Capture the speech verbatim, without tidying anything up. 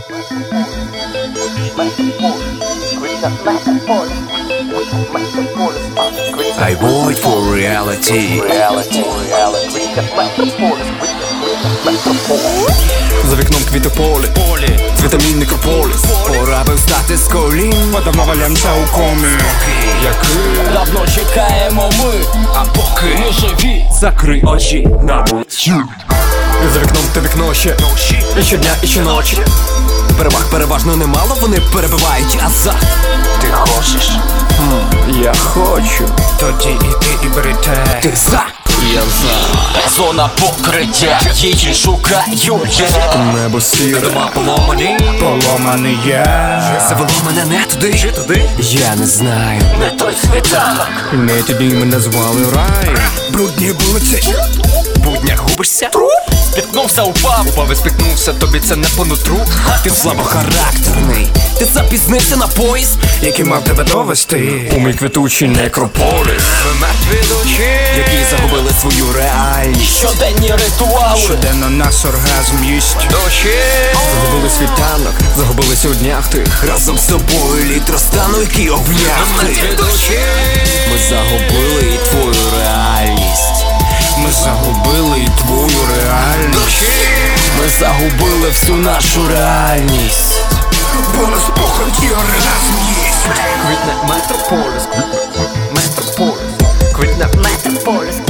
I void for reality. За вікном квітополі, полі, вітамін некрополіс. Пора би встати з колін. Подавно валямся у комі. Який давно чекаємо ми, А поки ми живі. закрий очі на мить. за вікном те вікно ще і щодня, і щоночі. Переваг переважно немало, вони перебивають азарт. Ти хочеш? Я хочу. Тоді іди і бери те. Ти за. Я за. Зона покриття, її шукають. Небо сіре, Дома поломані. поломаний я. Завело мене не туди. Чи туди? Я не знаю. Не той світанок. Не тоді мене звали рай. Брудні вулиці. В буднях губишся. Спіткнувся, упав. Упав і спіткнувся, тобі це не по нутру. Ти слабохарактерний. Ти запізнився на поїзд, Який мав тебе довести у мій квітучий некрополіс. ви мертві душі, які загубили свою реальність. Щоденні ритуали. Щоденно нас оргазм їсть. Душі Загубили світанок, загубилися у днях тих. разом з собою літростану, який обняв ти. Мертві душі. Ми загубили і твою реальність. Ми загубили і твою реальність. Ми загубили всю нашу реальність. Бо нас похоть і оргазм їсть. Квітне метрополіс. Метрополіс. Квітне метрополіс.